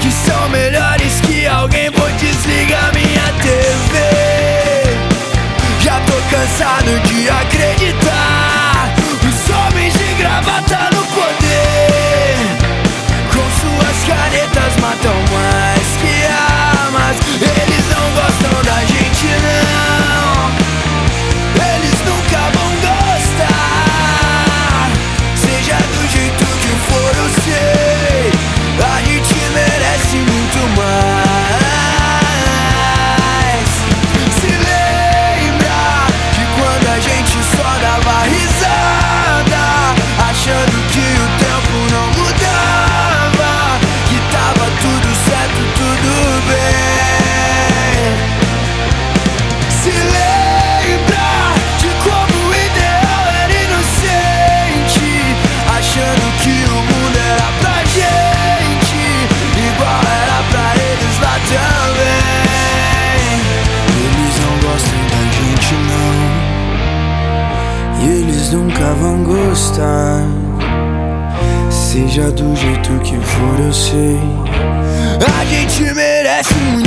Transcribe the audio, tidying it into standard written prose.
que são melhores que alguém. Vou desligar minha TV. Já tô cansado de acreditar. Os homens de gravata no poder, com suas canetas matam mais que armas. Eles não gostam da gente não, eles nunca vão gostar. Seja do jeito que for, eu sei, a gente merece muito mais. Se lembra de quando a gente só dava risada, achando que o tempo não mudava, que tava tudo certo, tudo bem. Se lembra de como o ideal era inocente, achando que o mundo era pra gente, igual era pra eles lá também. Eles não gostam da gente não, e eles nunca vão gostar. Seja do jeito que for, eu sei, a gente merece muito